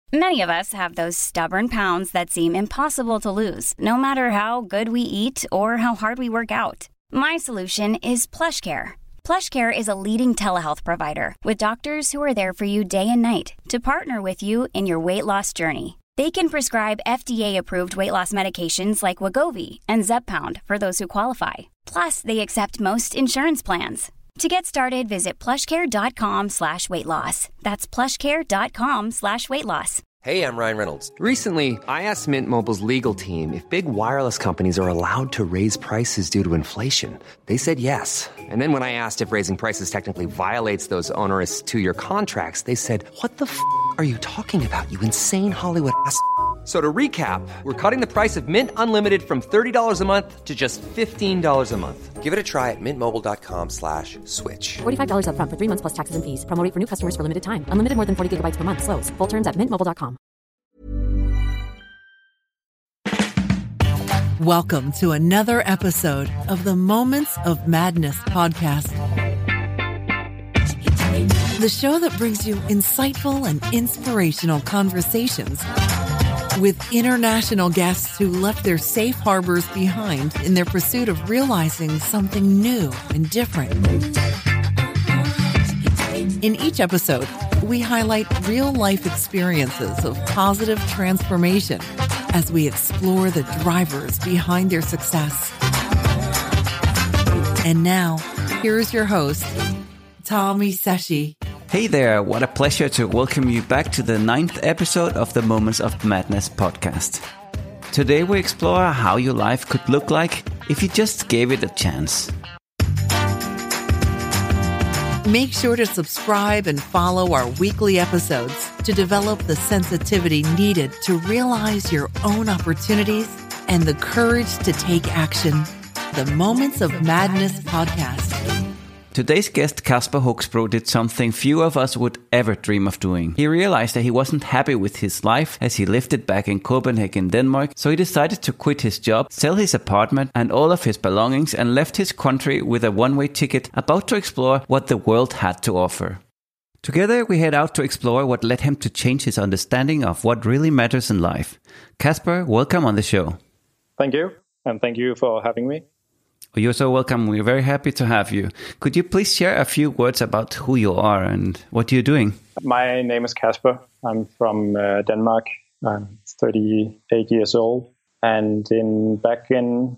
Many of us have those stubborn pounds that seem impossible to lose, no matter how good we eat or how hard we work out. My solution is PlushCare. PlushCare is a leading telehealth provider with doctors who are there for you day and night to partner with you in your weight loss journey. They can prescribe FDA-approved weight loss medications like Wegovy and Zepbound for those who qualify. Plus, they accept most insurance plans. To get started, visit plushcare.com/weightloss. That's plushcare.com/weightloss. Hey, I'm Ryan Reynolds. Recently, I asked Mint Mobile's legal team if big wireless companies are allowed to raise prices due to inflation. They said yes. And then when I asked if raising prices technically violates those onerous two-year contracts, they said, "What the are you talking about, you insane Hollywood ass?" So to recap, we're cutting the price of Mint Unlimited from $30 a month to just $15 a month. Give it a try at mintmobile.com/switch. $45 up front for 3 months plus taxes and fees. Promo rate for new customers for limited time. Unlimited more than 40 gigabytes per month. Slows full terms at mintmobile.com. Welcome to another episode of the Moments of Madness podcast. The show that brings you insightful and inspirational conversations with international guests who left their safe harbors behind in their pursuit of realizing something new and different. In each episode, we highlight real-life experiences of positive transformation as we explore the drivers behind their success. And now, here's your host, Tommy Seshi. Hey there, what a pleasure to welcome you back to the 9th episode of the Moments of Madness podcast. Today we explore how your life could look like if you just gave it a chance. Make sure to subscribe and follow our weekly episodes to develop the sensitivity needed to realize your own opportunities and the courage to take action. The Moments of Madness podcast. Today's guest, Kasper Hogsbro, did something few of us would ever dream of doing. He realized that he wasn't happy with his life as he lived it back in Copenhagen, Denmark, so he decided to quit his job, sell his apartment and all of his belongings, and left his country with a one-way ticket, about to explore what the world had to offer. Together, we head out to explore what led him to change his understanding of what really matters in life. Kasper, welcome on the show. Thank you, and thank you for having me. You're so welcome. We're very happy to have you. Could you please share a few words about who you are and what you're doing? My name is Kasper. I'm from Denmark. I'm 38 years old. And back in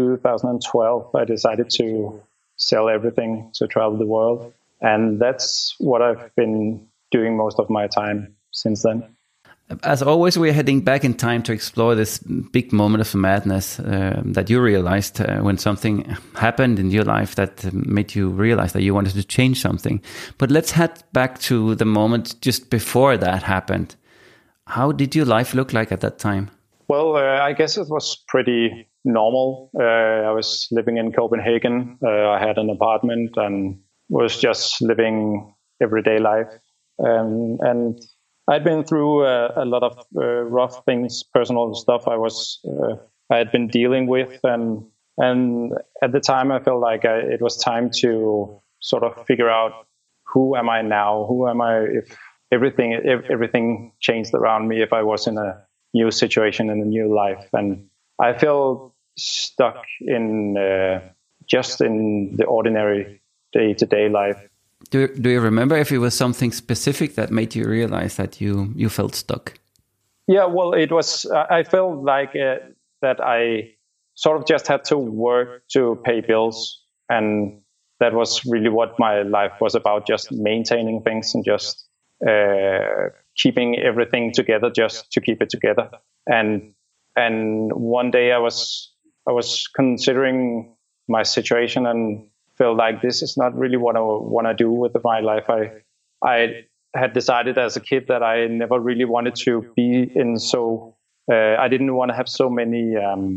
2012, I decided to sell everything to travel the world. And that's what I've been doing most of my time since then. As always, we're heading back in time to explore this big moment of madness that you realized when something happened in your life that made you realize that you wanted to change something. But let's head back to the moment just before that happened. How did your life look like at that time? Well, I guess it was pretty normal. I was living in Copenhagen. I had an apartment and was just living everyday life. And I'd been through a lot of rough things, personal stuff I had been dealing with, and at the time I felt like it was time to sort of figure out who am I now? Who am I if everything changed around me? If I was in a new situation in a new life, and I felt stuck in just in the ordinary day-to-day life. Do you remember if it was something specific that made you realize that you felt stuck? Yeah, well, it was. I felt like that I sort of just had to work to pay bills, and that was really what my life was about: just maintaining things and just keeping everything together, just to keep it together. And one day I was considering my situation and felt like this is not really what I want to do with my life. I had decided as a kid that I never really wanted to be in I didn't want to have so many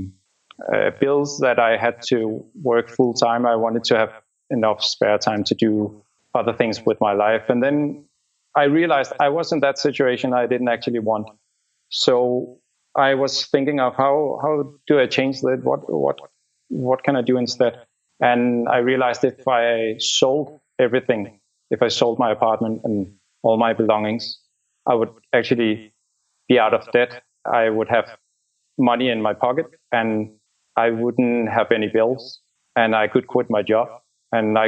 bills that I had to work full time. I wanted to have enough spare time to do other things with my life. And then I realized I was in that situation I didn't actually want. So I was thinking of how do I change that? What can I do instead? And I realized if I sold everything, if I sold my apartment and all my belongings, I would actually be out of debt. I would have money in my pocket, and I wouldn't have any bills, and I could quit my job, and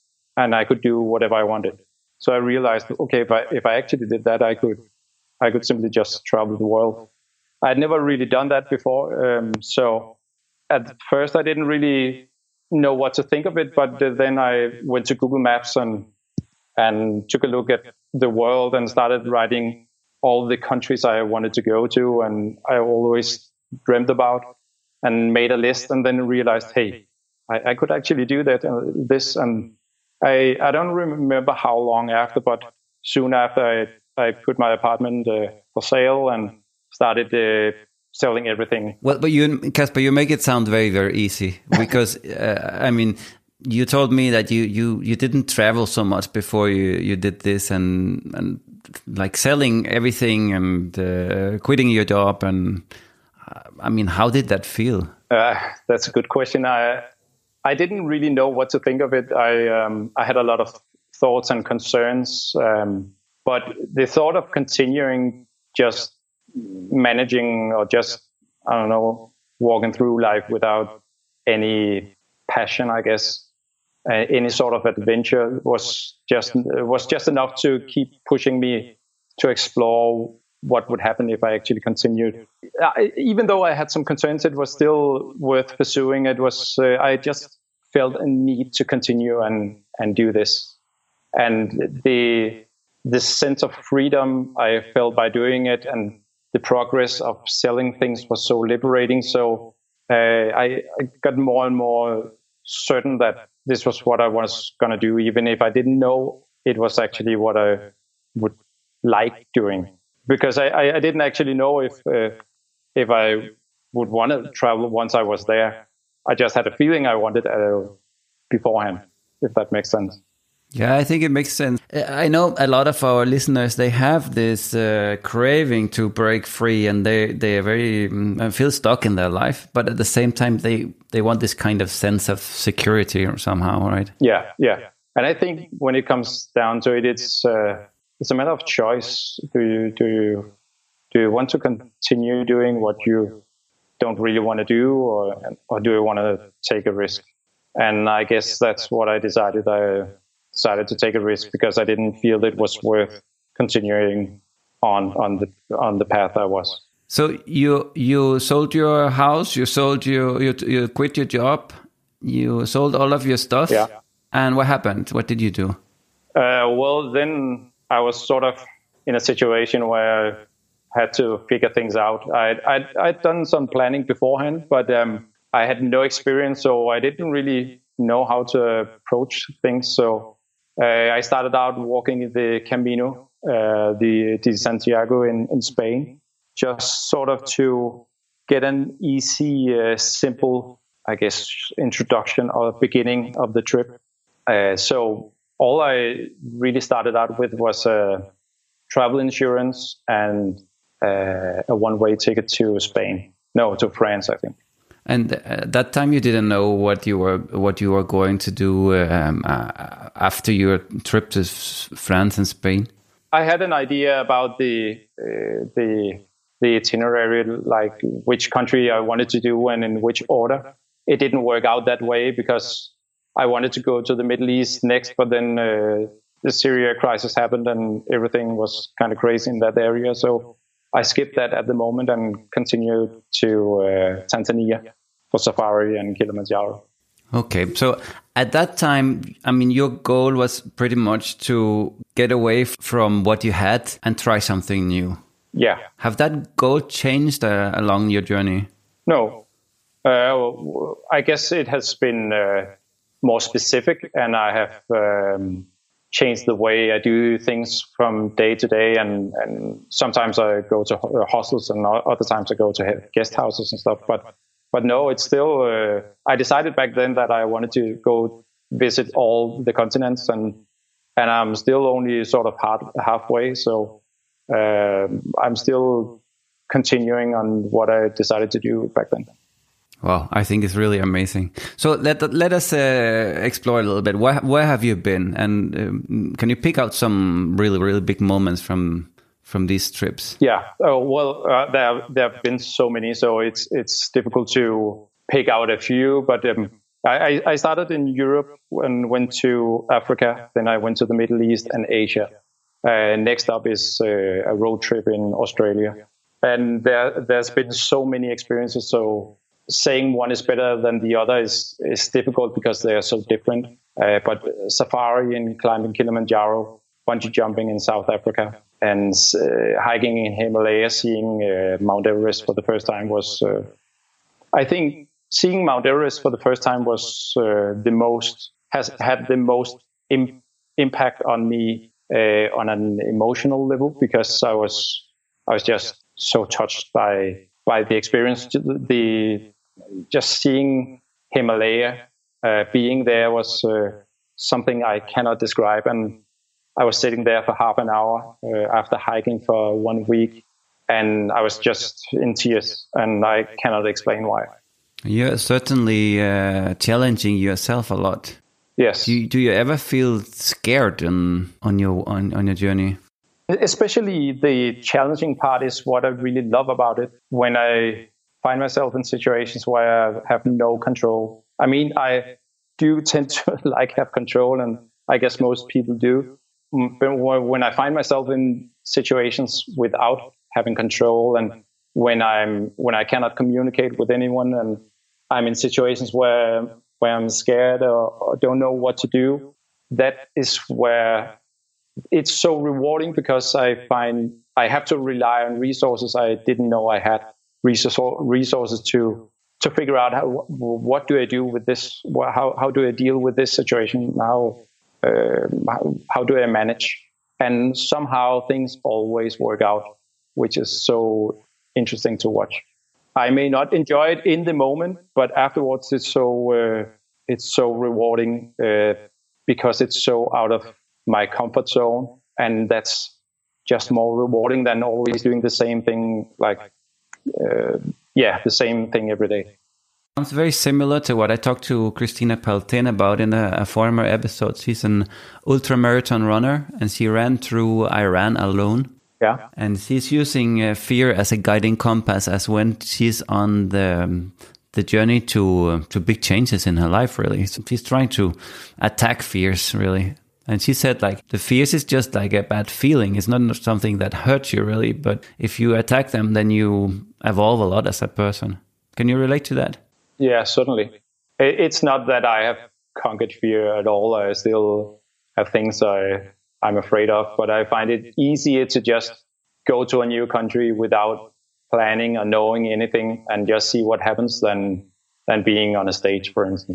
I could do whatever I wanted. So I realized, okay, if I actually did that, I could simply just travel the world. I'd never really done that before, so at first I didn't really know what to think of it. But then I went to Google Maps and took a look at the world and started writing all the countries I wanted to go to and I always dreamt about, and made a list, and then realized, hey, I could actually do that. This, and I don't remember how long after, but soon after I put my apartment for sale and started selling everything. Well, but you, Kasper, you make it sound very, very easy because I mean, you told me that you didn't travel so much before you did this, and like selling everything and quitting your job, and I mean, how did that feel? That's a good question. I didn't really know what to think of it. I had a lot of thoughts and concerns, but the thought of continuing just managing or just, I don't know, walking through life without any passion, I guess, any sort of adventure was just enough to keep pushing me to explore what would happen if I actually continued. Even though I had some concerns, it was still worth pursuing. It was I just felt a need to continue and do this, and the sense of freedom I felt by doing it, and the progress of selling things was so liberating. So I got more and more certain that this was what I was going to do, even if I didn't know it was actually what I would like doing. Because I didn't actually know if I would want to travel once I was there. I just had a feeling I wanted beforehand, if that makes sense. Yeah, I think it makes sense. I know a lot of our listeners, they have this craving to break free, and they are very feel stuck in their life. But at the same time, they want this kind of sense of security or somehow, right? Yeah. And I think when it comes down to it, it's a matter of choice. Do you want to continue doing what you don't really want to do, or do you want to take a risk? And I guess that's what I decided. I decided to take a risk because I didn't feel it was worth continuing on the path I was. So you sold your house, you quit your job, you sold all of your stuff. Yeah. And what happened? What did you do? Well, then I was sort of in a situation where I had to figure things out. I'd done some planning beforehand, but I had no experience, so I didn't really know how to approach things. So I started out walking the Camino de Santiago in Spain, just sort of to get an easy, simple, I guess, introduction or beginning of the trip. So all I really started out with was travel insurance and a one-way ticket to France, I think. And at that time, you didn't know what you were going to do after your trip to France and Spain. I had an idea about the itinerary, like which country I wanted to do and in which order. It didn't work out that way because I wanted to go to the Middle East next, but then the Syria crisis happened and everything was kind of crazy in that area. So I skipped that at the moment and continued to Tanzania for safari and Kilimanjaro. Okay, so at that time, I mean, your goal was pretty much to get away from what you had and try something new. Yeah. Have that goal changed along your journey? No. I guess it has been more specific, and I have changed the way I do things from day to day. And sometimes I go to hostels, and other times I go to guest houses and stuff. But no, it's still. I decided back then that I wanted to go visit all the continents, and I'm still only sort of halfway. So I'm still continuing on what I decided to do back then. Wow, I think it's really amazing. So let us explore a little bit. Where have you been, and can you pick out some really, really big moments from from these trips? Yeah. Oh, well, there have been so many, so it's difficult to pick out a few. But I started in Europe and went to Africa. Then I went to the Middle East and Asia. Next up is a road trip in Australia. And there's been so many experiences. So saying one is better than the other is difficult because they are so different. But safari and climbing Kilimanjaro, bungee jumping in South Africa, and hiking in Himalaya, seeing Mount Everest for the first time was, I think, seeing Mount Everest for the first time was has had the most impact on me on an emotional level, because I was just so touched by the experience. Just seeing Himalaya, being there was something I cannot describe. And I was sitting there for half an hour after hiking for 1 week, and I was just in tears, and I cannot explain why. You're certainly challenging yourself a lot. Yes. Do you ever feel scared on your journey? Especially the challenging part is what I really love about it. When I find myself in situations where I have no control. I mean, I do tend to have control, and I guess most people do. But when I find myself in situations without having control, and when I cannot communicate with anyone, and I'm in situations where I'm scared or don't know what to do, that is where it's so rewarding, because I find I have to rely on resources I didn't know I had, resources to figure out what do I do with this, how do I deal with this situation now, how do I manage, and somehow things always work out, which is so interesting to watch. I may not enjoy it in the moment, but afterwards it's so rewarding because it's so out of my comfort zone, and that's just more rewarding than always doing the same thing, the same thing every day. Sounds very similar to what I talked to Christina Peltin about in a former episode. She's an ultramarathon runner, and she ran through Iran alone. Yeah. And she's using fear as a guiding compass as when she's on the journey to big changes in her life, really. So she's trying to attack fears, really. And she said, the fears is just like a bad feeling. It's not something that hurts you, really. But if you attack them, then you evolve a lot as a person. Can you relate to that? Yeah, certainly. It's not that I have conquered fear at all. I still have things I'm afraid of, but I find it easier to just go to a new country without planning or knowing anything and just see what happens than being on a stage, for instance.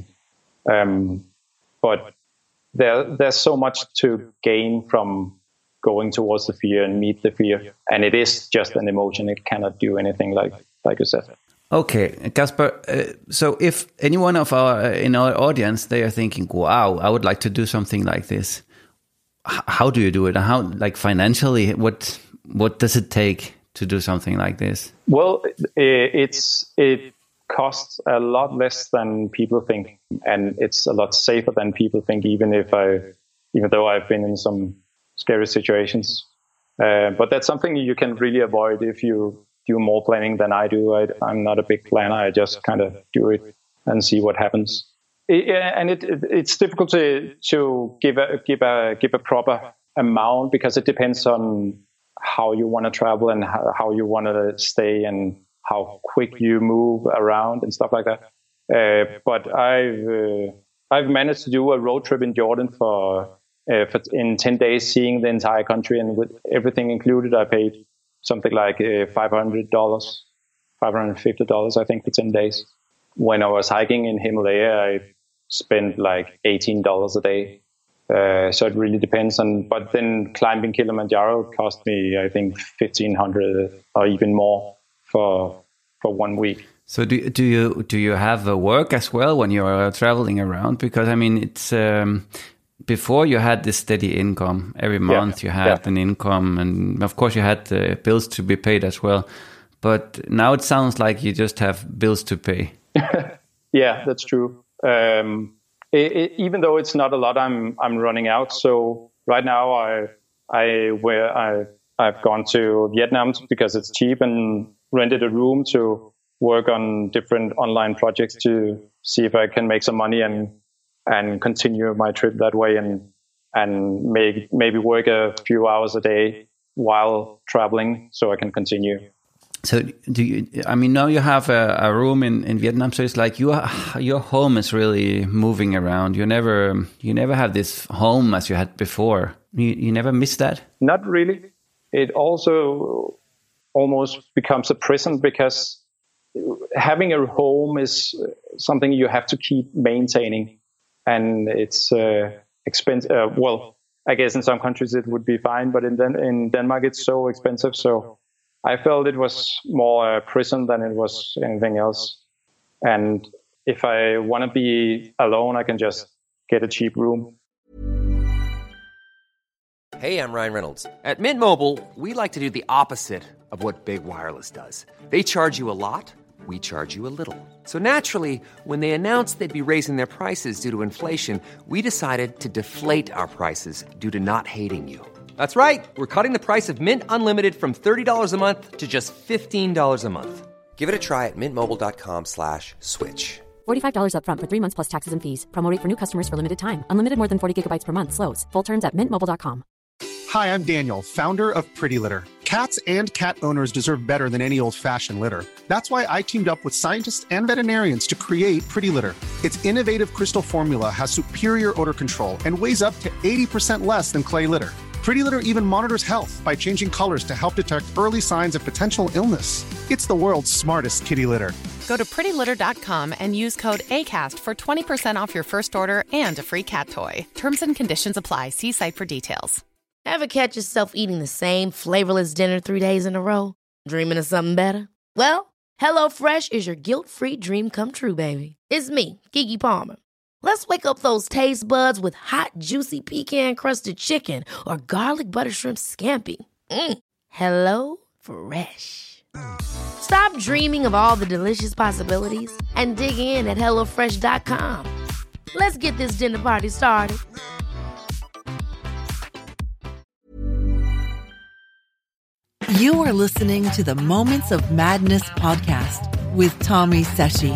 But there's so much to gain from going towards the fear and meet the fear. And it is just an emotion. It cannot do anything like you said. Okay, Kasper. So if anyone of in our audience, they are thinking, wow, I would like to do something like this. How do you do it? How, financially, what does it take to do something like this? Well, it costs a lot less than people think, and it's a lot safer than people think, even though I've been in some scary situations. But that's something you can really avoid if you do more planning than I do. I'm not a big planner. I just kind of do it and see what happens. It's difficult to give a proper amount, because it depends on how you want to travel and how you want to stay and how quick you move around and stuff like that. But I've managed to do a road trip in Jordan for in 10 days, seeing the entire country, and with everything included, I paid something like $500, $550, I think, for 10 days. When I was hiking in Himalaya, I spent like $18 a day. So it really depends but then climbing Kilimanjaro cost me, I think, $1,500 or even more for 1 week. So do you have a work as well when you're traveling around? Because I mean, it's before you had this steady income every month. You had an income, and of course you had bills to be paid as well. But now it sounds like you just have bills to pay. Yeah, that's true. Even though it's not a lot, I'm running out. So right now I I've gone to Vietnam because it's cheap and rented a room to work on different online projects to see if I can make some money and continue my trip that way and maybe work a few hours a day while traveling so I can continue. So now you have a room in Vietnam, so it's like your home is really moving around. You never have this home as you had before. You never miss that? Not really. It also almost becomes a prison because having a home is something you have to keep maintaining, and it's expensive. Well, I guess in some countries it would be fine, but in Denmark it's so expensive. So I felt it was more a prison than it was anything else. And if I want to be alone, I can just get a cheap room. Hey, I'm Ryan Reynolds. At Mint Mobile, we like to do the opposite of what Big Wireless does. They charge you a lot, we charge you a little. So naturally, when they announced they'd be raising their prices due to inflation, we decided to deflate our prices due to not hating you. That's right. We're cutting the price of Mint Unlimited from $30 a month to just $15 a month. Give it a try at mintmobile.com/switch. $45 up front for 3 months plus taxes and fees. Promo rate for new customers for limited time. Unlimited more than 40 gigabytes per month. Slows full terms at mintmobile.com. Hi, I'm Daniel, founder of Pretty Litter. Cats and cat owners deserve better than any old-fashioned litter. That's why I teamed up with scientists and veterinarians to create Pretty Litter. Its innovative crystal formula has superior odor control and weighs up to 80% less than clay litter. Pretty Litter even monitors health by changing colors to help detect early signs of potential illness. It's the world's smartest kitty litter. Go to prettylitter.com and use code ACAST for 20% off your first order and a free cat toy. Terms and conditions apply. See site for details. Ever catch yourself eating the same flavorless dinner 3 days in a row? Dreaming of something better? Well, HelloFresh is your guilt-free dream come true, baby. It's me, Keke Palmer. Let's wake up those taste buds with hot, juicy pecan-crusted chicken or garlic butter shrimp scampi. Hello Fresh. Stop dreaming of all the delicious possibilities and dig in at HelloFresh.com. Let's get this dinner party started. You are listening to the Moments of Madness podcast with Tommy Seshi.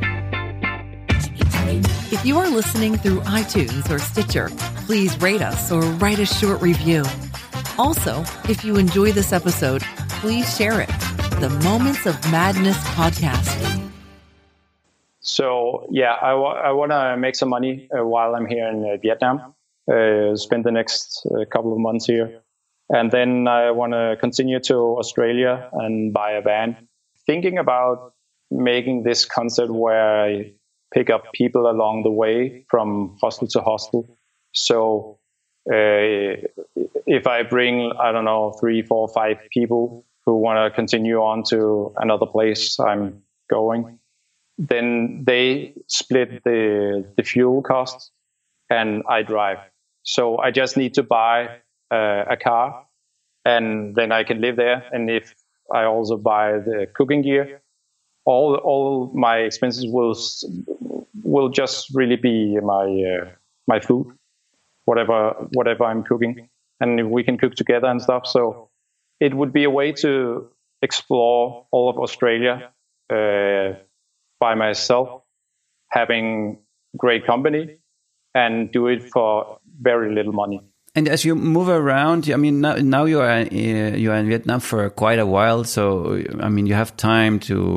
If you are listening through iTunes or Stitcher, please rate us or write a short review. Also, if you enjoy this episode, please share it. The Moments of Madness podcast. So, yeah, I want to make some money while I'm here in Vietnam. Spend the next couple of months here. And then I want to continue to Australia and buy a van. Thinking about making this concept where I pick up people along the way from hostel to hostel. So if I bring, 3, 4, 5 people who want to continue on to another place I'm going, then they split the fuel costs and I drive. So I just need to buy a car, and then I can live there. And if I also buy the cooking gear, all my expenses will just really be my food, whatever I'm cooking, and we can cook together and stuff. So it would be a way to explore all of Australia by myself, having great company, and do it for very little money. And as you move around, I mean, now you are in Vietnam for quite a while, so I mean, you have time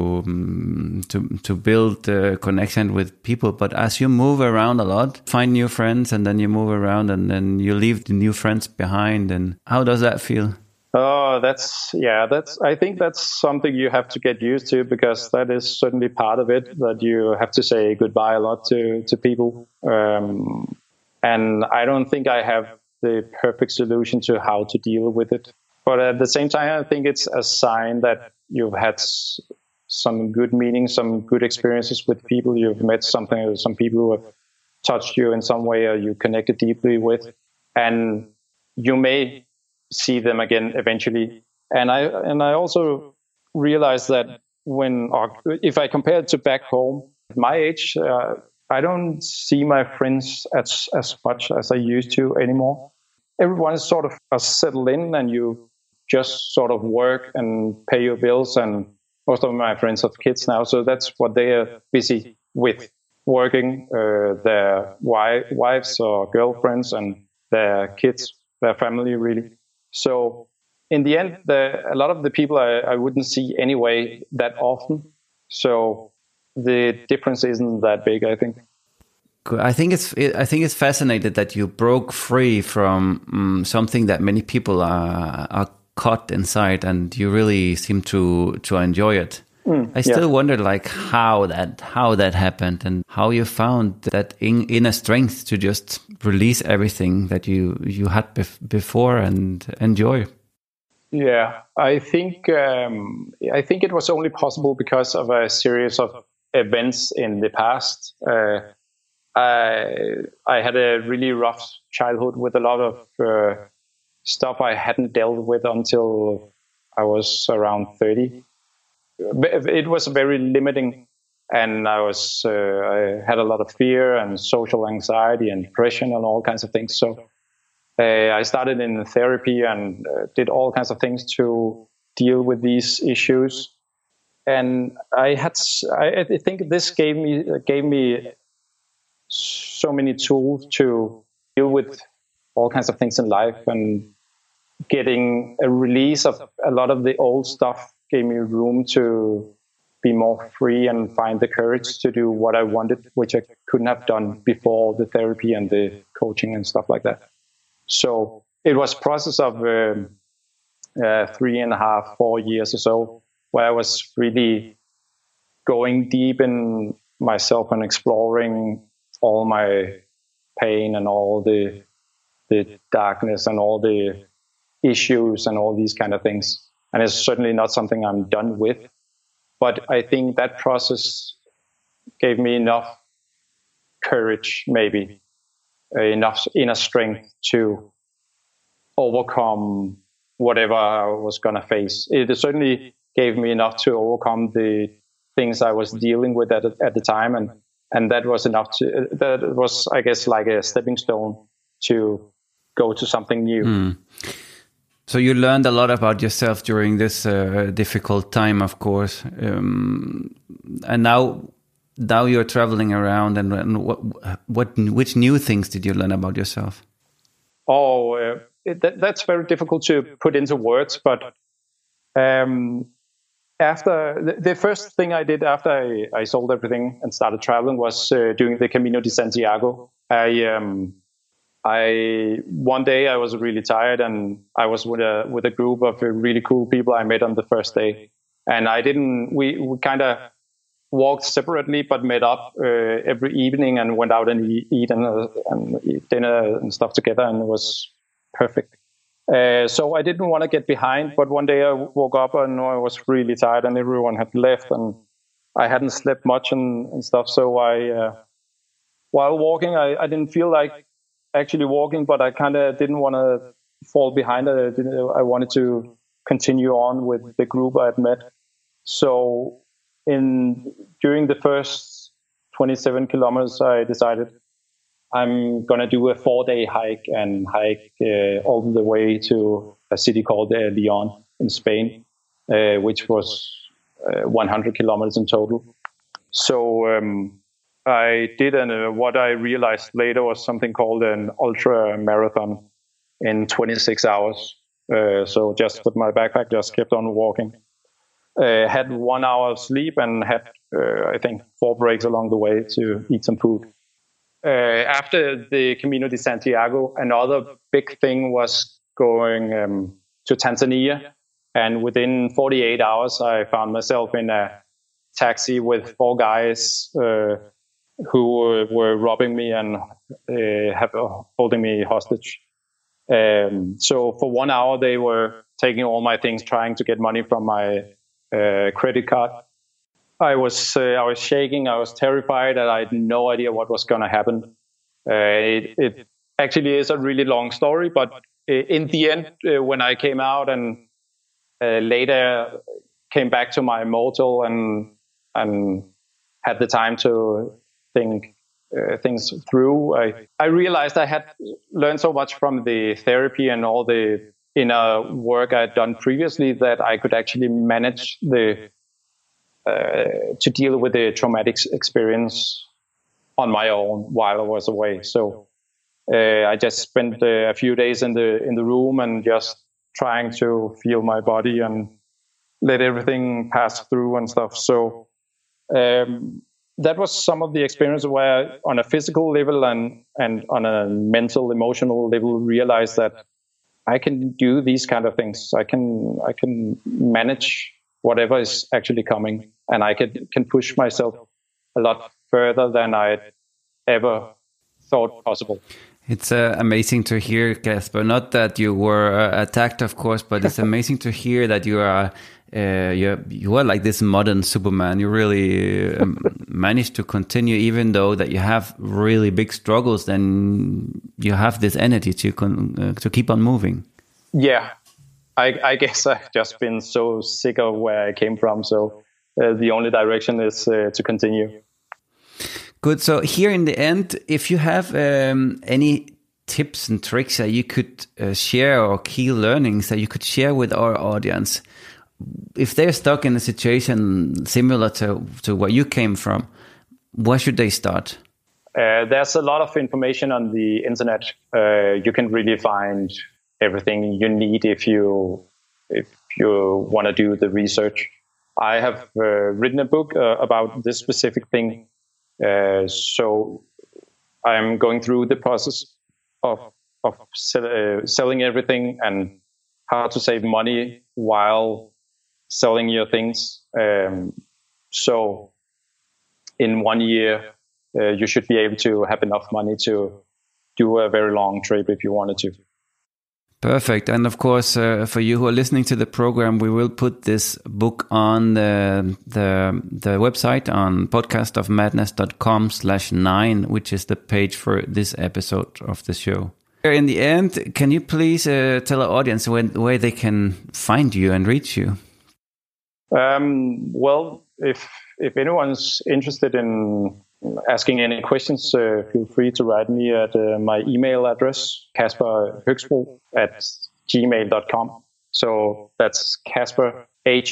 to build a connection with people. But as you move around a lot, find new friends, and then you move around, and then you leave the new friends behind. And how does that feel? Oh, I think that's something you have to get used to, because that is certainly part of it, that you have to say goodbye a lot to people. And I don't think I have the perfect solution to how to deal with it. But at the same time, I think it's a sign that you've had some good meetings, some good experiences with people. You've met some people who have touched you in some way, or you connected deeply with, and you may see them again eventually. And I also realized that if I compare it to back home, at my age, I don't see my friends as much as I used to anymore. Everyone is sort of settled in, and you just sort of work and pay your bills. And most of my friends have kids now, so that's what they are busy with, working, their wives or girlfriends and their kids, their family, really. So in the end, a lot of the people I wouldn't see anyway that often. So the difference isn't that big, I think. I think it's fascinating that you broke free from something that many people are caught inside, and you really seem to enjoy it. I still wonder, like, how that happened and how you found that inner strength to just release everything that you had before and enjoy. Yeah, I think it was only possible because of a series of events in the past. I had a really rough childhood with a lot of stuff I hadn't dealt with until I was around 30. It was very limiting, and I had a lot of fear and social anxiety and depression and all kinds of things. So I started in therapy and did all kinds of things to deal with these issues. And I think this gave me so many tools to deal with all kinds of things in life, and getting a release of a lot of the old stuff gave me room to be more free and find the courage to do what I wanted, which I couldn't have done before the therapy and the coaching and stuff like that. So it was a process of 3.5, 4 years or so, where I was really going deep in myself and exploring all my pain and all the darkness and all the issues and all these kind of things. And it's certainly not something I'm done with. But I think that process gave me enough courage, maybe, enough inner strength to overcome whatever I was going to face. It certainly gave me enough to overcome the things I was dealing with at the time. And that was enough that was, I guess, like a stepping stone to go to something new. So you learned a lot about yourself during this difficult time, of course. And now you're traveling around, and which new things did you learn about yourself? That's very difficult to put into words. But after the first thing I did after I sold everything and started traveling was doing the Camino de Santiago. One day I was really tired, and I was with a group of really cool people I met on the first day. And we kind of walked separately, but met up every evening and went out and eat dinner and stuff together, and it was perfect. So I didn't want to get behind, but one day I woke up and I was really tired, and everyone had left, and I hadn't slept much and stuff. So while walking, I didn't feel like actually walking, but I kind of didn't want to fall behind. I wanted to continue on with the group I had met. So during the first 27 kilometers, I decided I'm going to do a 4-day hike all the way to a city called Leon in Spain, which was 100 kilometers in total. So I did, and what I realized later was something called an ultra marathon in 26 hours. So just with my backpack, just kept on walking. Had 1 hour of sleep and had, I think, 4 breaks along the way to eat some food. After the Camino de Santiago, another big thing was going to Tanzania. And within 48 hours, I found myself in a taxi with 4 guys who were robbing me and holding me hostage. So for 1 hour, they were taking all my things, trying to get money from my credit card. I was shaking. I was terrified, and I had no idea what was going to happen. It actually is a really long story, but in the end, when I came out and later came back to my motel and had the time to think things through, I realized I had learned so much from the therapy and all the in a work I'd done previously that I could actually manage to deal with the traumatic experience on my own while I was away. So I just spent a few days in the room and just trying to feel my body and let everything pass through and stuff. So that was some of the experience where on a physical level and on a mental, emotional level, realized that I can do these kind of things. I can manage whatever is actually coming, and I can push myself a lot further than I ever thought possible. It's amazing to hear, Kasper. Not that you were attacked, of course, but it's amazing to hear that you are like this modern Superman. You really managed to continue, even though that you have really big struggles. Then you have this energy to keep on moving. Yeah, I guess I've just been so sick of where I came from. So the only direction is to continue. Good. So here in the end, if you have any tips and tricks that you could share, or key learnings that you could share with our audience, if they're stuck in a situation similar to where you came from, where should they start? There's a lot of information on the internet. You can really find everything you need if you want to do the research. I have written a book about this specific thing. So I'm going through the process of selling everything and how to save money while selling your things. So in 1 year, you should be able to have enough money to do a very long trip if you wanted to. Perfect. And of course, for you who are listening to the program, we will put this book on the website on podcastofmadness.com/9, which is the page for this episode of the show. In the end, can you please tell our audience where they can find you and reach you? Well, if anyone's interested in asking any questions, feel free to write me at my email address, kasperhoxbro@gmail.com. So that's Kasper,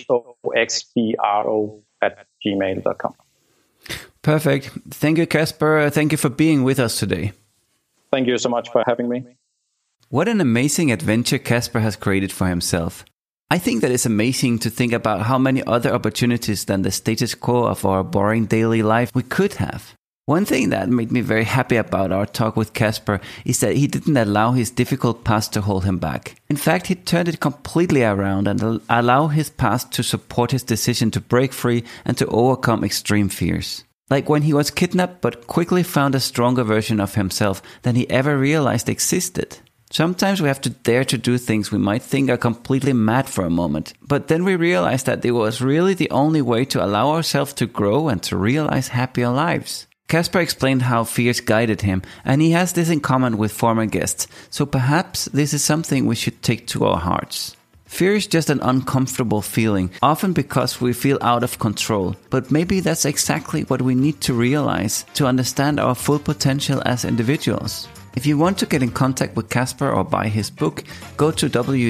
HOXBRO @gmail.com. Perfect. Thank you, Kasper. Thank you for being with us today. Thank you so much for having me. What an amazing adventure Kasper has created for himself. I think that it's amazing to think about how many other opportunities than the status quo of our boring daily life we could have. One thing that made me very happy about our talk with Kasper is that he didn't allow his difficult past to hold him back. In fact, he turned it completely around and allowed his past to support his decision to break free and to overcome extreme fears. Like when he was kidnapped but quickly found a stronger version of himself than he ever realized existed. Sometimes we have to dare to do things we might think are completely mad for a moment, but then we realize that it was really the only way to allow ourselves to grow and to realize happier lives. Kasper explained how fears guided him, and he has this in common with former guests, so perhaps this is something we should take to our hearts. Fear is just an uncomfortable feeling, often because we feel out of control, but maybe that's exactly what we need to realize to understand our full potential as individuals. If you want to get in contact with Kasper or buy his book, go to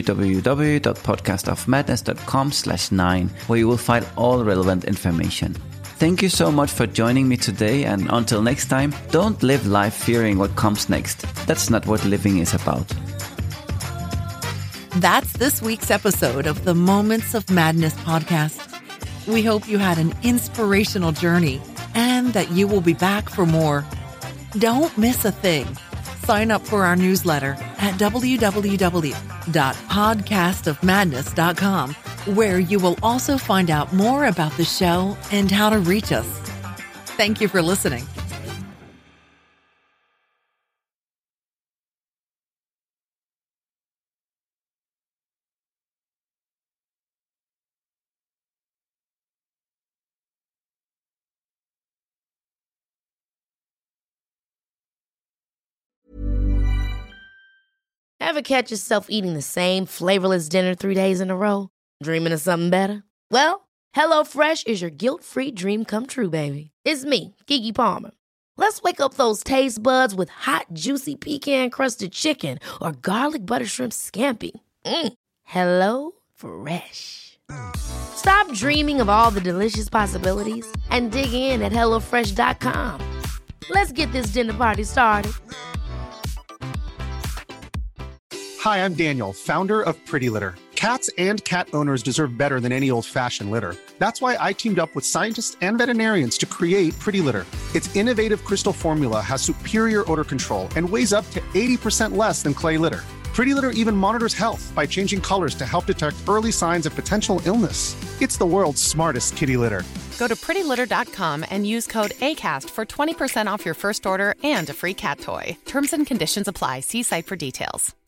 www.podcastofmadness.com/9, where you will find all relevant information. Thank you so much for joining me today, and until next time, don't live life fearing what comes next. That's not what living is about. That's this week's episode of the Moments of Madness podcast. We hope you had an inspirational journey and that you will be back for more. Don't miss a thing. Sign up for our newsletter at www.podcastofmadness.com, where you will also find out more about the show and how to reach us. Thank you for listening. Ever catch yourself eating the same flavorless dinner 3 days in a row? Dreaming of something better? Well, HelloFresh is your guilt-free dream come true, baby. It's me, Keke Palmer. Let's wake up those taste buds with hot, juicy pecan-crusted chicken or garlic butter shrimp scampi. Hello Fresh. Stop dreaming of all the delicious possibilities and dig in at HelloFresh.com. Let's get this dinner party started. Hi, I'm Daniel, founder of Pretty Litter. Cats and cat owners deserve better than any old-fashioned litter. That's why I teamed up with scientists and veterinarians to create Pretty Litter. Its innovative crystal formula has superior odor control and weighs up to 80% less than clay litter. Pretty Litter even monitors health by changing colors to help detect early signs of potential illness. It's the world's smartest kitty litter. Go to prettylitter.com and use code ACAST for 20% off your first order and a free cat toy. Terms and conditions apply. See site for details.